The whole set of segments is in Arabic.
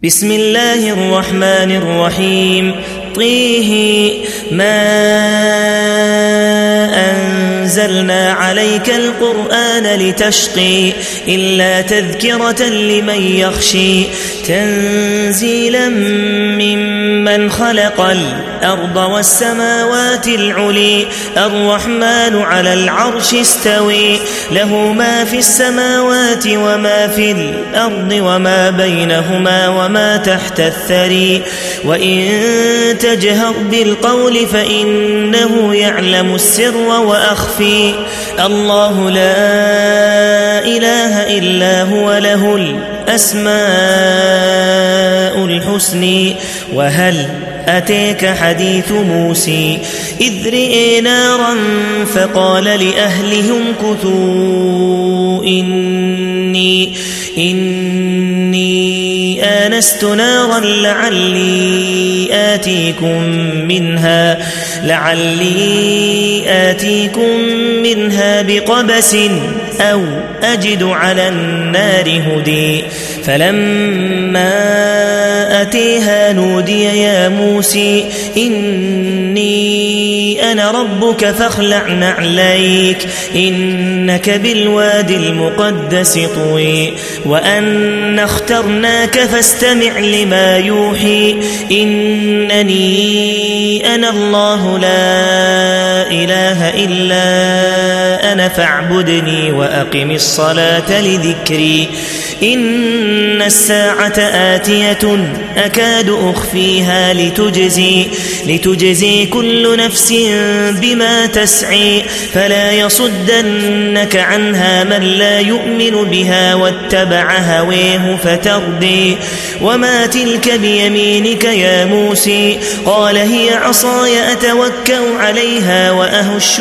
بسم الله الرحمن الرحيم. طه ما أنزلنا عليك القرآن لتشقي إلا تذكرة لمن يخشي تنزيلا ممن خلق الأرض والسماوات العلي الرحمن على العرش استوي له ما في السماوات وما في الأرض وما بينهما وما تحت الثري وإن تجهر بالقول فإنه يعلم السر وأخفي الله لا إله إلا هو له الأسماء الحسنى. وهل أتيك حديث موسى إذ رئي نارا فقال لأهلهم كثوا إني آنست نارا لعلي آتيكم منها بقبس أو أجد على النار هدي. فلما أتيها نودي يا موسى إني أنا ربك فاخلع نعليك إنك بالوادي المقدس طوي وأنا اخترناك فاستمع لما يوحي إنني أنا الله لا إله إلا أنا فاعبدني وأقم الصلاة لذكري. إن الساعة آتية أكاد أخفيها لتجزي كل نفس بما تسعي فلا يصدنك عنها من لا يؤمن بها واتبع هويه فتردي. وما تلك بيمينك يا موسى قال هي عصاي أتوكأ عليها وأهش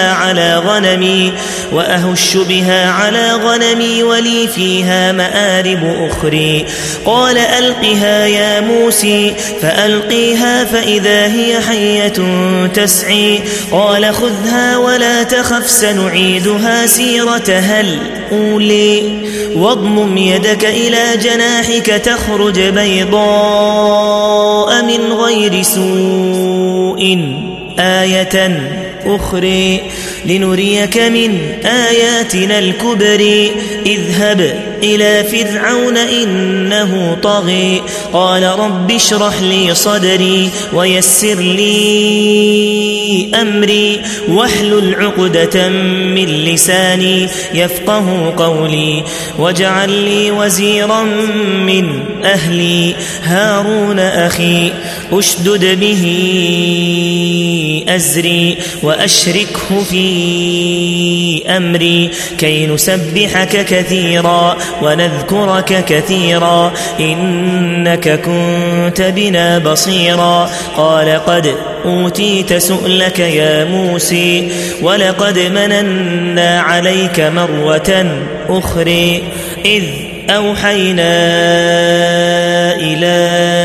بها على غنمي ولي فيها مآرب أخرى. قال ألقها يا موسى فألقيها فإذا هي حية تسعي. قال خذها ولا تخف سنعيدها سيرتها الأولى واضمم يدك إلى جناحك تخرج بيضاء من غير سوء آية أخرى لنريك من آياتنا الكبرى. اذهب إلى فرعون إنه طغى قال رب اشرح لي صدري ويسر لي أمري واحلل عقدة من لساني يفقه قولي واجعل لي وزيرا من أهلي هارون أخي أشدد به أزري وأشركه في أمري كي نسبحك كثيرا ونذكرك كثيرا إنك كنت بنا بصيرا. قال قد أوتيت سؤلك يا موسى ولقد مننا عليك مرة أخرى إذ أوحينا إلى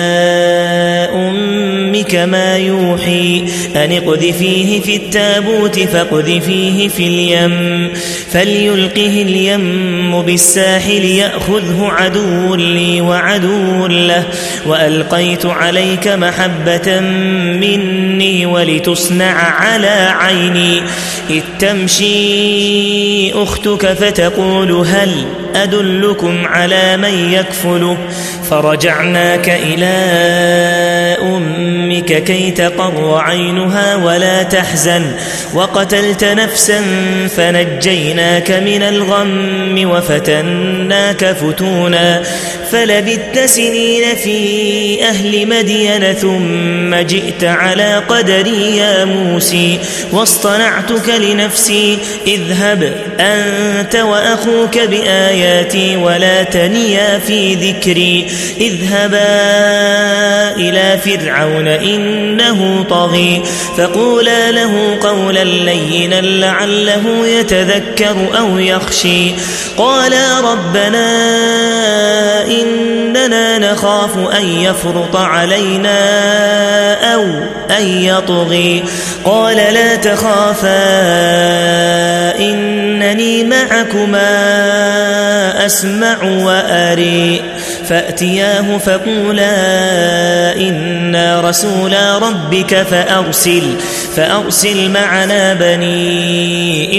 أمك ما يوحي أن اقذفيه في التابوت فاقذفيه في اليم فليلقه اليم بالساحل يأخذه عدو لي وعدو له وألقيت عليك محبة مني ولتصنع على عيني إذ تمشي أختك فتقول هل أدلكم على من يكفله فرجعناك إلى أمك كي تقر عينها ولا تحزن وقتلت نفسا فنجيناك من الغم وفتناك فتونا فلبثت سنين في أهل مدين ثم جئت على قدري يا موسى واصطنعتك لنفسي اذهب أنت وأخوك بآياتي ولا تنيا في ذكري اذهبا إلى فرعون إنه طغى فقولا له قولا لينا لعله يتذكر أو يخشى. قالا ربنا إننا نخاف أن يفرط علينا أو أن يطغى. قال لا تخافا إنني معكما أسمع وأري فأتياه فقولا إنا رسولا ربك فأرسل معنا بني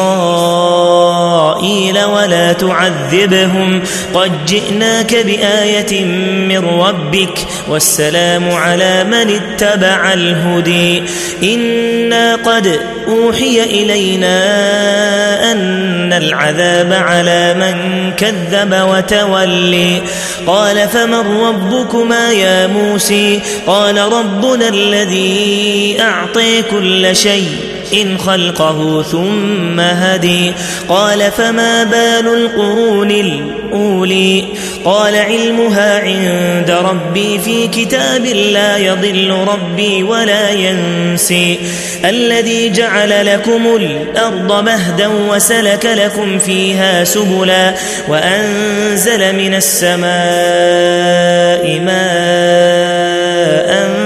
إسرائيل ولا تعذبهم قد جئناك بآية من ربك والسلام على من اتبع الهدي إنا قد أوحي إلينا أن العذاب على من كذب وتولي قال فمن ربكما يا موسى قال ربنا الذي أعطي كل شيء إن خلقه ثم هدي قال فما بال القرون الأولي قال علمها عند ربي في كتاب لا يضل ربي ولا ينسي الذي جعل لكم الأرض مهدا وسلك لكم فيها سبلا وأنزل من السماء ماء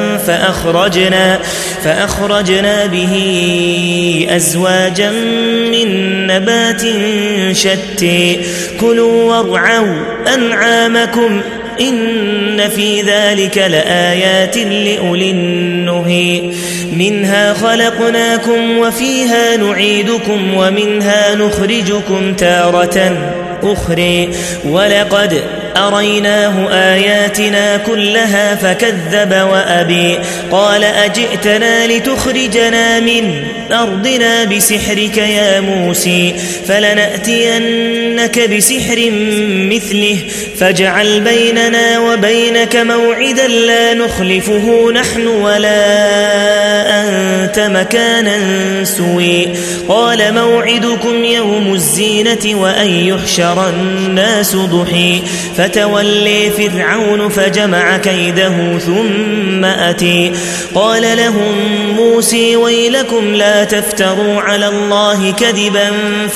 فأخرجنا به أزواجا من نبات شتى كلوا وارعوا أنعامكم إن في ذلك لآيات لأولي النهي منها خلقناكم وفيها نعيدكم ومنها نخرجكم تارة أخرى ولقد أريناه آياتنا كلها فكذب وأبي قال أجئتنا لتخرجنا من أرضنا بسحرك يا موسى فلنأتينك بسحر مثله فاجعل بيننا وبينك موعدا لا نخلفه نحن ولا أنت مكانا سوي قال موعدكم يوم الزينة وأن يحشر الناس ضحى فتولي فرعون فجمع كيده ثم أتي قال لهم موسى ويلكم لا تفتروا على الله كذبا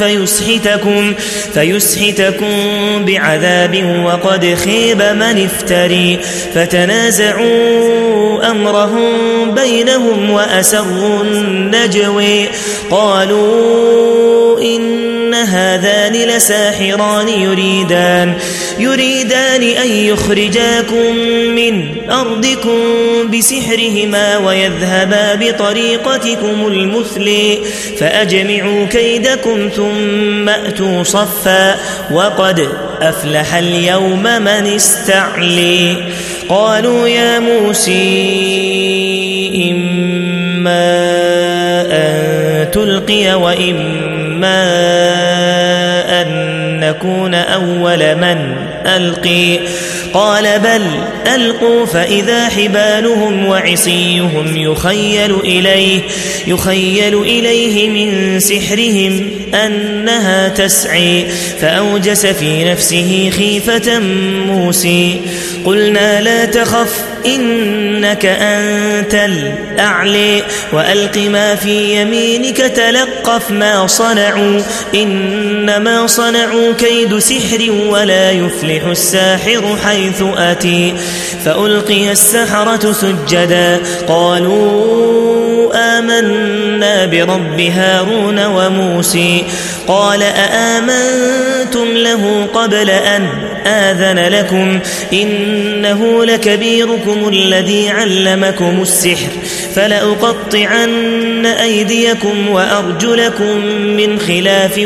فيسحتكم بعذاب وقد خيب من افتري فتنازعوا أمرهم بينهم وأسروا النجوى قالوا إن هذان لساحران يريدان أن يخرجاكم من أرضكم بسحرهما ويذهبا بطريقتكم المثلى فأجمعوا كيدكم ثم أتوا صفا وقد أفلح اليوم من استعلي قالوا يا موسى إما أن تلقي وإما أن نكون أول من ألقي قال بل ألقوا فإذا حبالهم وعصيهم يخيل إليه من سحرهم أنها تسعي فأوجس في نفسه خيفة موسى قلنا لا تخف إنك أنت الأعلى وألق ما في يمينك تلقف ما صنعوا إنما صنعوا كيد سحر ولا يفلح الساحر حيث أتي فألقي السحرة سجدا قالوا آمنا برب هارون وموسى قال أآمنتم له قبل أن آذن لكم إنه لكبيركم الذي علمكم السحر فلأقطعن أيديكم وأرجلكم من خلاف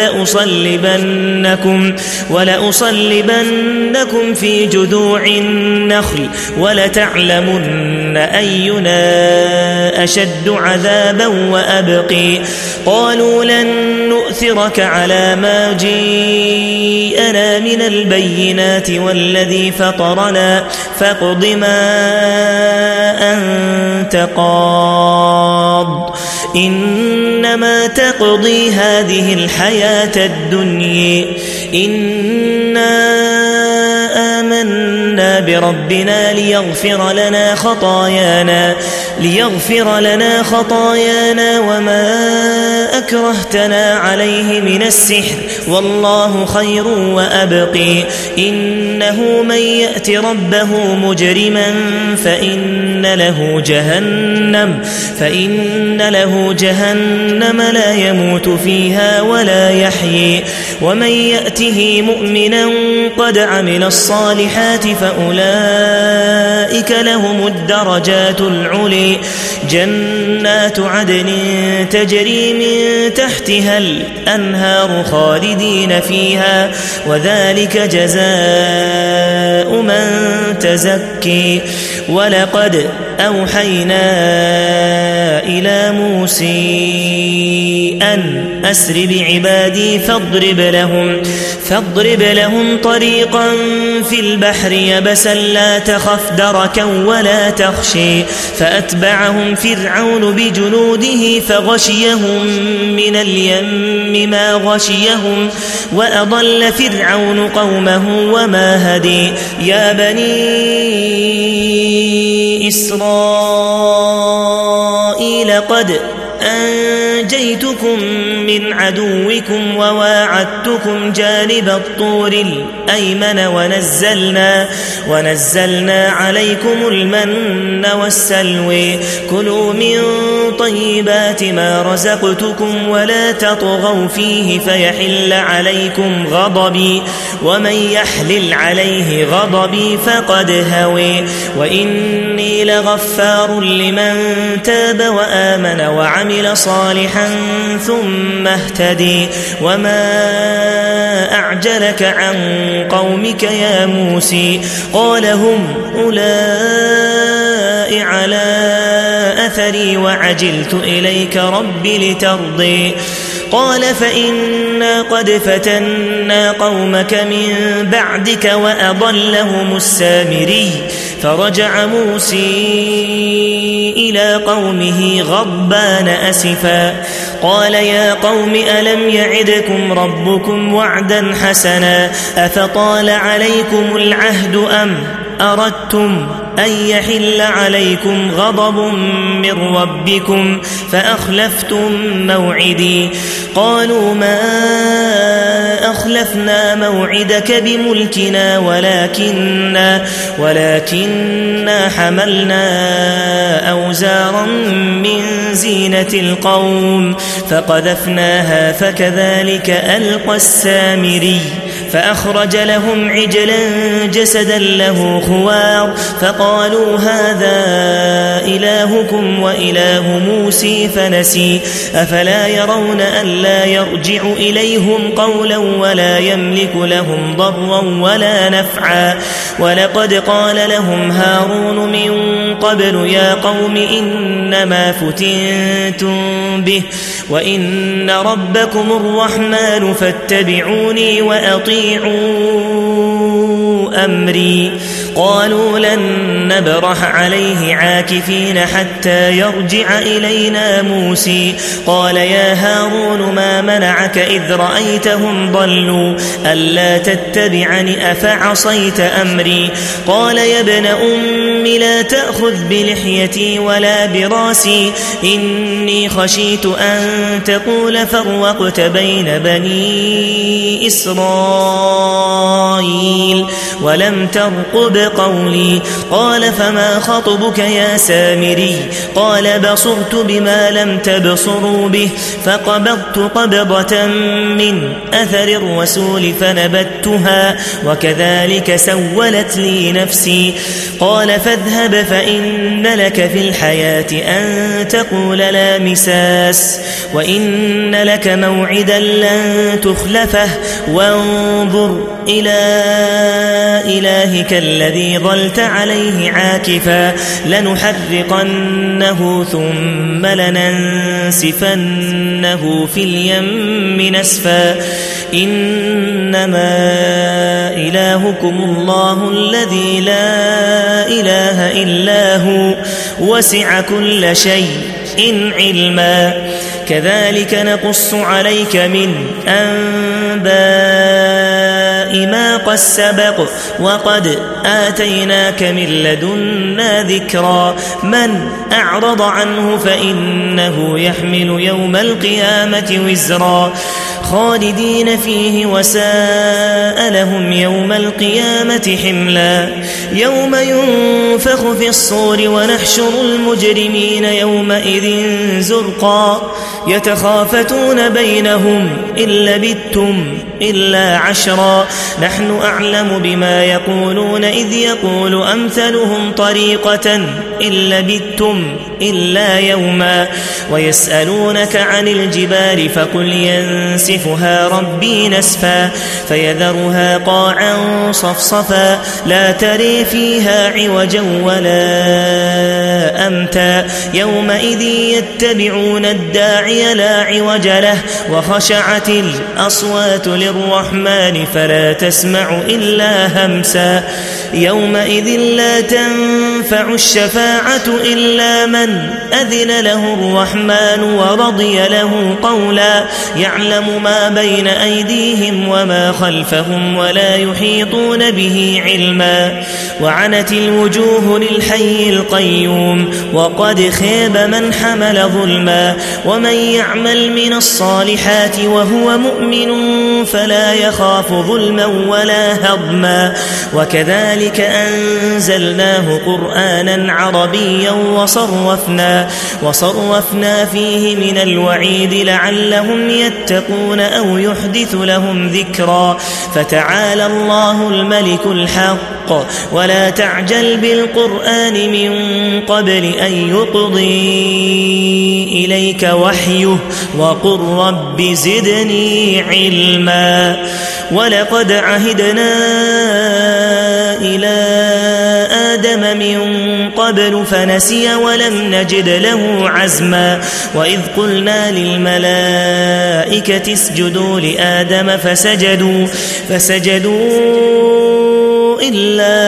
ولأصلبنكم في جذوع النخل ولتعلمن أينا أشد عذابا وأبقي قالوا لن نؤثرك على ما جيءنا من البينات والذي فطرنا فاقض ما أنت قاض إنما تقضي هذه الحياة الدنيا إنا آمنا بربنا ليغفر لنا خطايانا وما أكرهتنا عليه من السحر والله خير وأبقي إنه من يأت ربه مجرما فإن له جهنم لا يموت فيها ولا يحيي ومن يأته مؤمنا قد عمل الصالحات الصالحات فأولئك لهم الدرجات العلي جنات عدن تجري من تحتها الأنهار خالدين فيها وذلك جزاء من تزكي ولقد أوحينا إلى موسى أن أسر بعبادي فاضرب لهم طريقا في البحر يبسا لا تخف دركا ولا تخشي فأتبعهم فرعون بجنوده فغشيهم من اليم ما غشيهم وأضل فرعون قومه وما هدي يا بني إسرائيل قد أنجيتكم من عدوكم وواعدتكم جانب الطور الأيمن ونزلنا عليكم المن والسلوى كلوا من طيبات ما رزقتكم ولا تطغوا فيه فيحل عليكم غضبي ومن يحلل عليه غضبي فقد هوي وإني لغفار لمن تاب وآمن وعمل صالحا ثم اهتدي وما أعجلك عن قومك يا موسى قال هم أولئك على أثري وعجلت إليك رب لترضي قال فإنا قد فتنا قومك من بعدك وأضلهم السامري فرجع موسى إلى قومه غضبان أسفا قال يا قوم ألم يعدكم ربكم وعدا حسنا أفطال عليكم العهد أم أردتم أن يحل عليكم غضب من ربكم فأخلفتم موعدي قالوا ما أخلفنا موعدك بملكنا ولكننا حملنا أوزارا من زينة القوم فقذفناها فكذلك ألقى السامري فأخرج لهم عجلا جسدا له خوار فقالوا هذا إلهكم وإله موسى فنسي أفلا يرون ألا يرجع إليهم قولا ولا يملك لهم ضرا ولا نفعا ولقد قال لهم هارون من قبل يا قوم إنما فتنتم به وإن ربكم الرحمن فاتبعوني وأطيعوا أمري قالوا لن نبرح عليه عاكفين حتى يرجع إلينا موسى قال يا هارون ما منعك إذ رأيتهم ضلوا ألا تتبعني أفعصيت أمري قال يا ابن أم لا تأخذ بلحيتي ولا براسي إني خشيت أن تقول فرقت بين بني إسرائيل ولم ترقب قولي قال فما خطبك يا سامري قال بصرت بما لم تبصروا به فقبضت قبضة من أثر الرسول فنبتها وكذلك سولت لي نفسي قال فاذهب فإن لك في الحياة أن تقول لا مساس وإن لك موعدا لن تخلفه وانظر إلى إلهك الذي ظلت عليه عاكفا لنحرقنه ثم لننسفنه في اليم نسفا إنما إلهكم الله الذي لا إله إلا هو وسع كل شيء علما كذلك نقص عليك من أنباء ما قد سبق وقد آتيناك من لدنا ذكرا من أعرض عنه فإنه يحمل يوم القيامة وزرا خالدين فيه وساء لهم يوم القيامة حملا يوم ينفخ في الصور ونحشر المجرمين يومئذ زرقا يتخافتون بينهم إن لبثتم إلا عشرا نحن أعلم بما يقولون إذ يقول أمثلهم طريقة إن لبثتم إلا يوما ويسألونك عن الجبال فقل ينسفها ربي نسفا فيذرها قاعا صفصفا لا تري فيها عوجا ولا أمتا يومئذ يتبعون الداعي لا عوج له وخشعت الأصوات للرحمن فلا تسمع إلا همسا يومئذ لا تنفع الشفاعة إلا من أذن له الرحمن ورضي له قولا يعلم ما بين أيديهم وما خلفهم ولا يحيطون به علما وعنت الوجوه للحي القيوم وقد خاب من حمل ظلما ومن يعمل من الصالحات وهو مؤمن فلا يخاف ظلما ولا هضما وكذلك أنزلناه قرآنا عربيا وصرفنا فيه من الوعيد لعلهم يتقون أو يحدث لهم ذكرا فتعالى الله الملك الحق ولا تعجل بالقرآن من قبل أن يقضي إليك وحيه وقل رب زدني علما ولقد عهدنا إلى آدم من قبل فنسي ولم نجد له عزما وإذ قلنا للملائكة اسجدوا لآدم فسجدوا إلا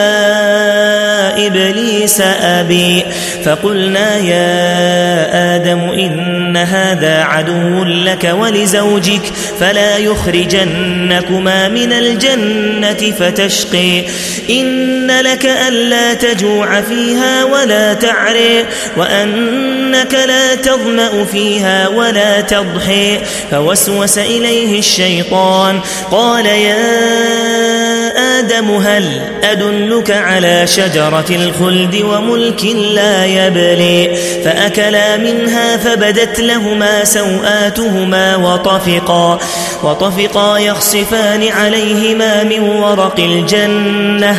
إبليس أبي فقلنا يا آدم إن هذا عدو لك ولزوجك فلا يخرجنكما من الجنة فتشقي إن لك ألا تجوع فيها ولا تعري وأنك لا تظمأ فيها ولا تضحي فوسوس إليه الشيطان قال يا آدم هل أدلك على شجرة الخلد وملك لا يبلي فأكلا منها فبدت لهما سوآتهما وطفقا يخصفان عليهما من ورق الجنة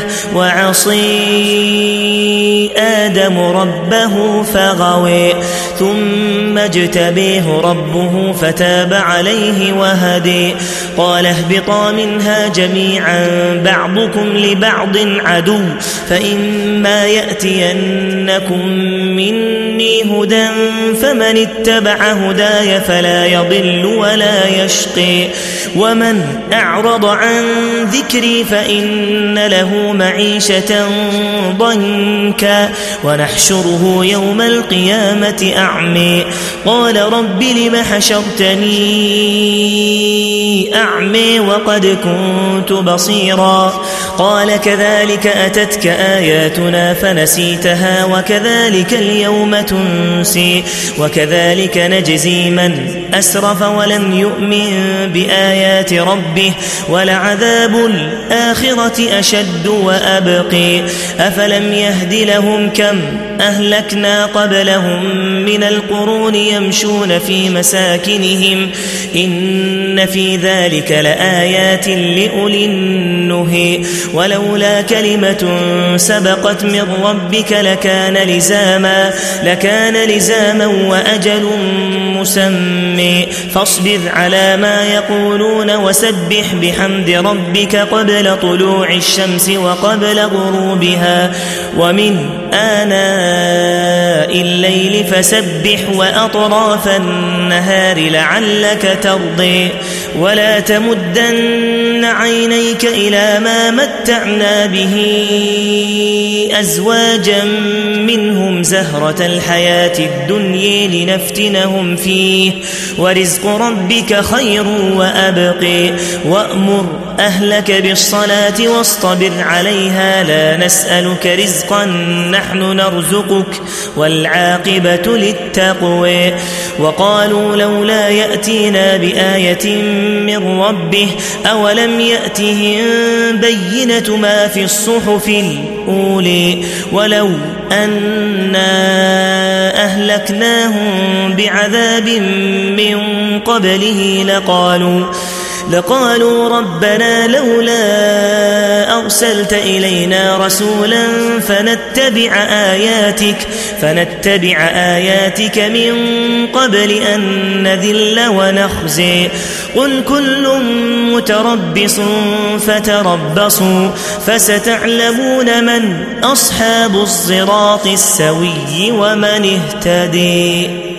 وعصي آدم ربه فغوي ثم اجتبيه ربه فتاب عليه وهدي قال اهبطا منها جميعا بعضكم لبعض عدو فإما يأتينكم مني هدى فمن اتبع هداي فلا يضل ولا يشقي ومن أعرض عن ذكري فإن له معيشة ضنكا ونحشره يوم القيامة أعمي قال رب لم حشرتني أعمي وقد كنت بصيرا قال كذلك أتتك آياتنا فنسيتها وكذلك اليوم تنسي وكذلك نجزي من أسرف ولم يؤمن بآيات ربه ولعذاب الآخرة أشد وأبقي أفلم يهد لهم كم أهلكنا قبلهم من القرون يمشون في مساكنهم إن في ذلك لآيات لأولي النهي ولولا كلمة سبقت من ربك لكان لزاما وأجل مسمى فاصبر على ما يقولون وسبح بحمد ربك قبل طلوع الشمس وقبل غروبها ومن آناء الليل فسبح وأطراف النهار لعلك ترضي ولا تمدن عينيك إلى ما متعنا به أزواجا منهم زهرة الحياة الدنيا لنفتنهم فيه ورزق ربك خير وأبقي وأمر أهلك بالصلاة واصطبر عليها لا نسألك رزقا نحن نرزقك والعاقبة للتقوى وقالوا لولا يأتينا بآية من ربه أولم يأتهم بينة ما في الصحف الأولى ولو أنا أهلكناهم بعذاب من قبله لقالوا ربنا لولا أرسلت إلينا رسولا فنتبع آياتك من قبل أن نذل ونخزي قل كل متربص فتربصوا فستعلمون من أصحاب الصراط السوي ومن اهتدي.